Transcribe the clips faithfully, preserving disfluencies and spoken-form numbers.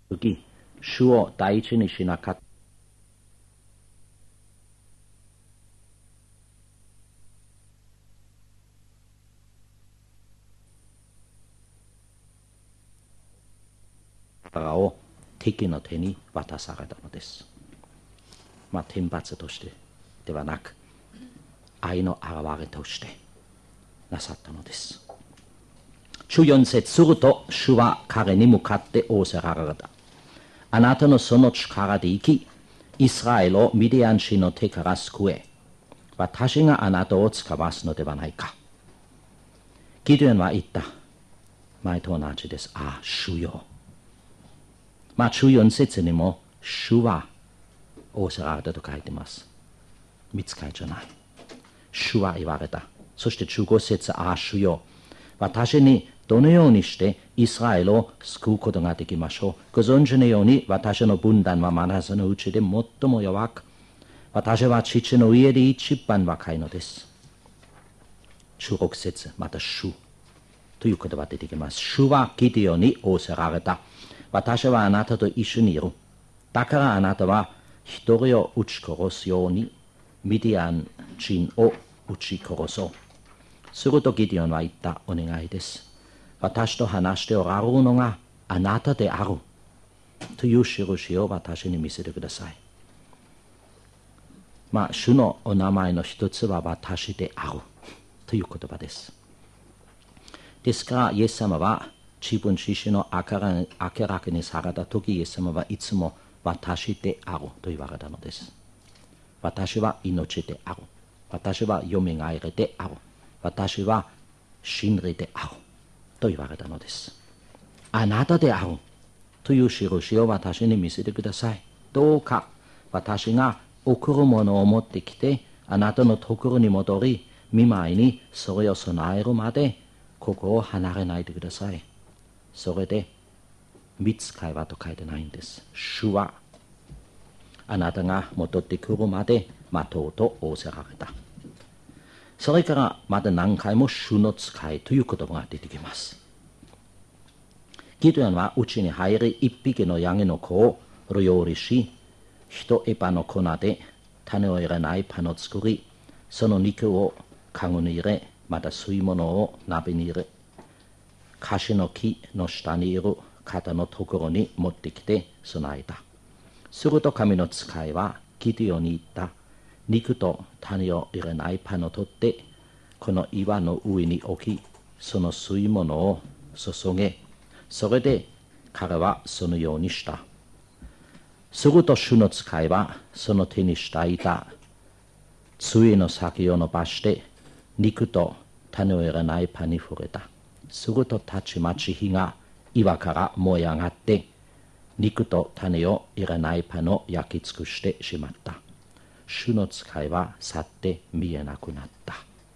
時、主を第一にしなかった。を敵の手に渡されたのです。まあ、天罰としてではなく、愛の表れとしてなさったのです。じゅうよん節すると、主は彼に向かって仰せられた。あなたのその力で生き、イスラエルをミディアン人の手から救え。私があなたを使わすのではないか。ギデオンは言った。前と同じです。ああ、主よ。まあ、じゅうよん節にも、主は仰せられたと書いてます。見つかりじゃない。主は言われた。そしてじゅうご節、ああ、主よ。私にどのようにしてイスラエルを救うことができましょう。ご存知のように、私の分断はマナセのうちで最も弱く、私は父の家で一番若いのです。じゅうろく節、また主という言葉が出てきます。主はギデオンに仰せられた。私はあなたと一緒にいる。だからあなたは一人を撃ち殺すようにミディアン人を撃ち殺そう。するとギデオンは言った。お願いです。私と話しておられるのがあなたであるという印を私に見せてください。まあ、主のお名前の一つは私であるという言葉です。ですから、イエス様は自分自身を明らかにされたとき、イエス様はいつも私であると言われたのです。私は命である。私はよみがえりである。私は真理であると言われたのです。あなたであるという印を私に見せてください。どうか私が送るものを持ってきて、あなたのところに戻り、見舞いにそれを備えるまで、ここを離れないでください。それで、見つかいはと書いてないんです。主は、あなたが戻ってくるまで待とうと仰せられた。それからまた何回も主の使いという言葉が出てきます。ギデオンは家に入り、一匹のヤギの子を料理し、一エパの粉で種を入れないパンを作り、その肉をかごに入れ、また吸い物を鍋に入れ、カシの木の下にいる肩のところに持ってきて備えた。すると神の使いはギデオンに言った。肉と種を入れないパンを取って、この岩の上に置き、その吸い物を注げ。それで彼はそのようにした。すると主の使いはその手にしていた杖の先を伸ばして肉と種を入れないパンに触れた。するとたちまち火が岩から燃え上がって肉と種を入れないパンを焼き尽くしてしまった。主の使いは去って見えなくなった。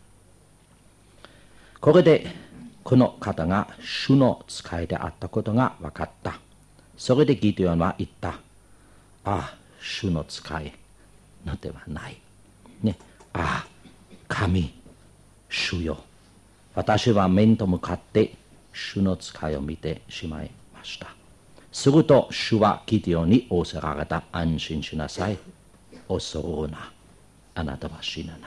これでこの方が主の使いであったことが分かった。それでギデオンは言った。ああ、主の使いのではない。ね、ああ、神、主よ。私は面と向かって主の使いを見てしまいました。すると主はギデオンに仰せられた。安心しなさい。恐るな。あなたは死なない。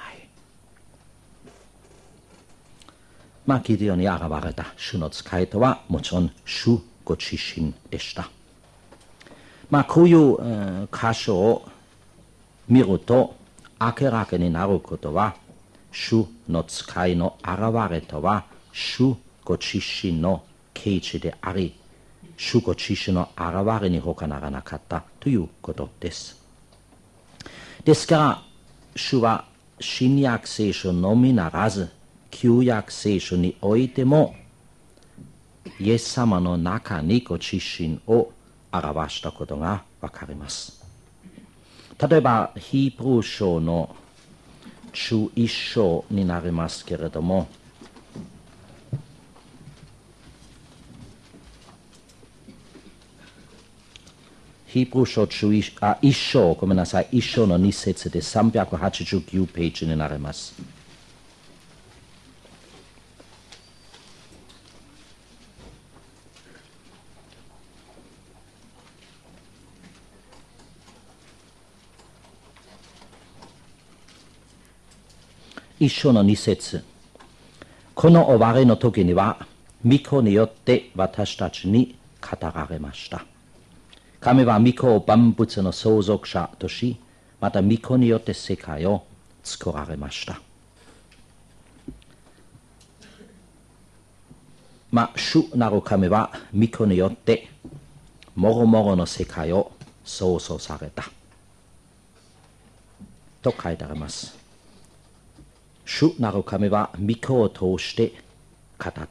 まあ、ギデオンに現れた主の使いとはもちろん主ご自身でした。まあ、こういう、えー、箇所を見ると明らかになることは、主の使いの現れとは主ご自身の啓示であり、主ご自身の現れに他ならなかったということです。ですから、主は新約聖書のみならず、旧約聖書においても、イエス様の中にご自身を表したことがわかります。例えば、ヒーブル書のじゅういっ章になりますけれども、ヒーブル書じゅういち、あ、いっ章、ごめんなさい、いっ章のに節でさんびゃくはちじゅうきゅうページになります。 一章の二節。この終わりの時には、御子によって私たちに語られました。神は御子を万物の創造者とし、また御子によって世界を作られました。まあ、主なる神は御子によってもろもろの世界を創造されたと書いてあります。主なる神は御子を通して語った。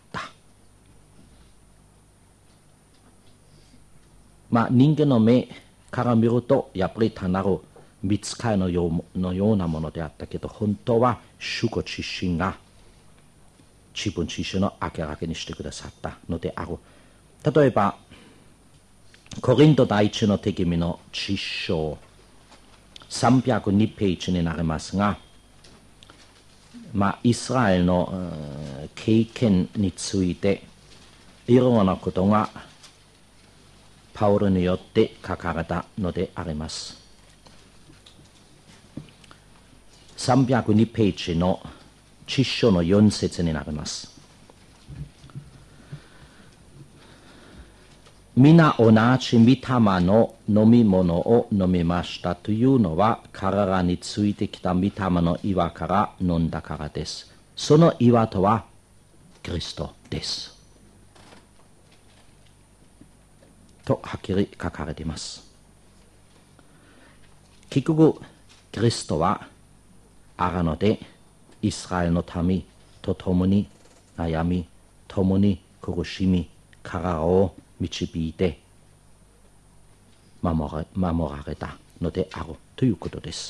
まあ、人間の目から見るとやっぱり単なる見つかりのようのようなものであったけど、本当は主ご自身が自分自身を明らかにしてくださったのである。例えばコリント第一の手紙のじっ章さんびゃくにページになりますが、まあ、イスラエルの経験についていろいろなことがパウロによって書かれたのであります。さんびゃくにページのじっ章のよん節になります。皆同じ御霊の飲み物を飲みましたというのは、彼らについてきた御霊の岩から飲んだからです。その岩とはキリストです。とはっきり書かれています。結局、キリストはあるので、イスラエルの民と共に悩み、共に苦しみ、彼らを導いて守ら、守られたのであるということです。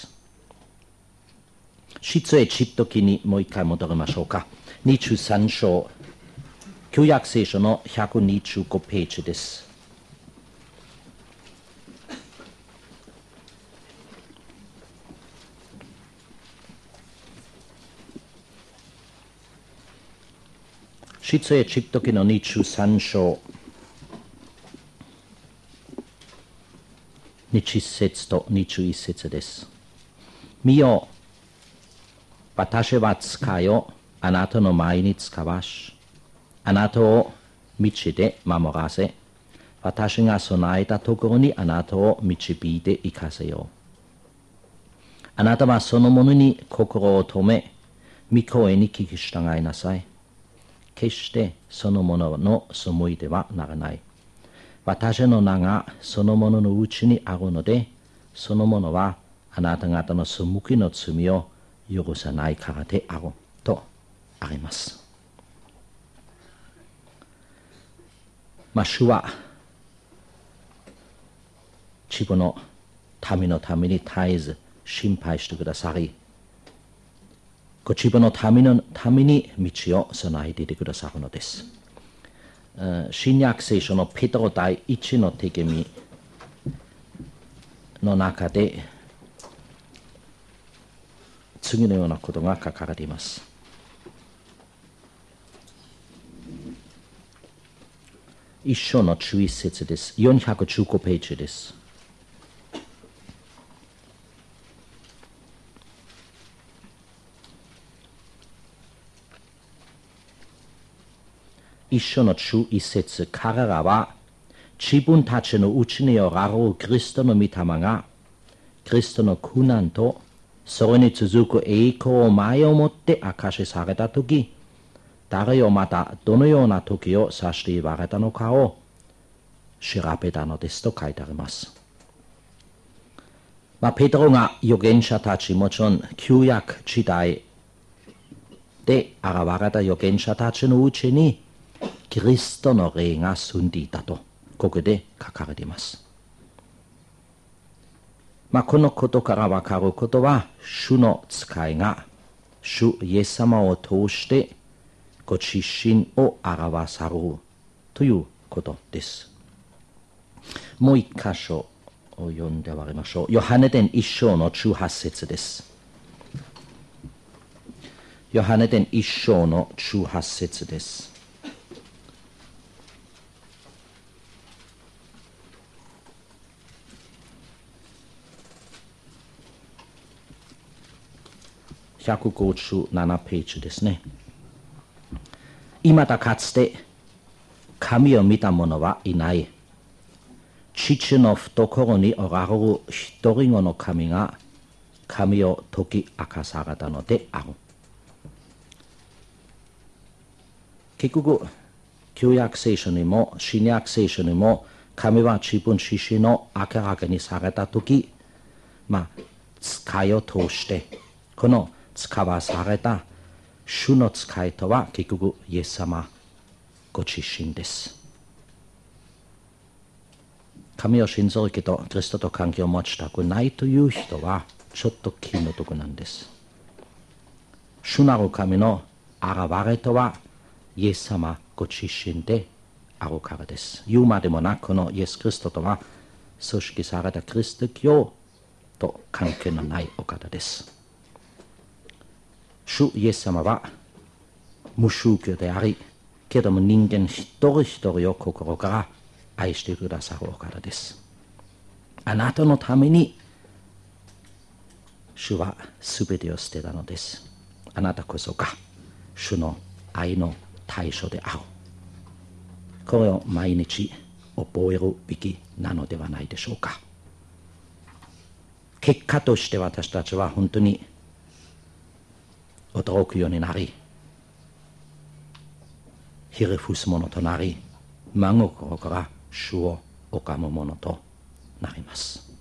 出エジプト記にもう一回戻りましょうか。にじゅうさん章、旧約聖書のひゃくにじゅうごページです。出エジプト記のにじゅうさん章にじゅう節とにじゅういち節です。見よ、私は使いをあなたの前に使わし、あなたを道で守らせ、私が備えたところにあなたを導いて行かせよう。あなたはそのものに心を止め、御声に聞き従いなさい。決してそのものの背いてはならない。私の名がそのもののうちにあるので、そのものはあなた方の背きの罪を許さないからであるとあります。まあ、主は自分の民のために絶えず心配してくださり、ご自分の民のために道を備えていてくださるのです。新約聖書のペテロ第一の手紙の中で次のようなことが書かれています。一章のじゅういち節です。よんひゃくじゅうごページです。一章のじゅういち節、彼らは自分たちのうちにおられるキリストの御霊が、キリストの苦難とそれに続く栄光を前をもって明かしされたとき、誰をまたどのような時を指して言われたのかを調べたのですと書いてあります。まあ、ペテロが預言者たち、もちろん旧約時代で現れた預言者たちのうちにキリストの霊が住んでいたとここで書かれています。まあ、このことからわかることは、主の使いが主イエス様を通してご自身を表されるということです。もう一箇所を読んで終わりましょう。ヨハネ伝一章のじゅうはち節です。ヨハネ伝一章のじゅうはち節です。 ひゃくごじゅうななページですね。今だかつて神を見た者はいない。父の懐におられる一人子の神が神を解き明かされたのである。結局、旧約聖書にも新約聖書にも神は自分自身の明らかにされたとき、まあ、使いを通して、この使わされた主の使いとは結局イエス様ご自身です。神を信じるけどキリストと関係を持ちたくないという人はちょっと気の毒なんです。主なる神の現れとはイエス様ご自身であるからです。言うまでもなく、このイエス・キリストとは組織されたキリスト教と関係のないお方です。主イエス様は無宗教であり、けれども人間一人一人を心から愛してくださるお方です。あなたのために主はすべてを捨てたのです。あなたこそが主の愛の対象である。これを毎日覚えるべきなのではないでしょうか。結果として私たちは本当に驚くようになり、ひれ伏すものとなり、真心から主を拝むものとなります。